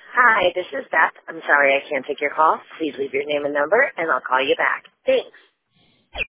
Hi, this is Beth. I'm sorry I can't take your call. Please leave your name and number, and I'll call you back. Thanks.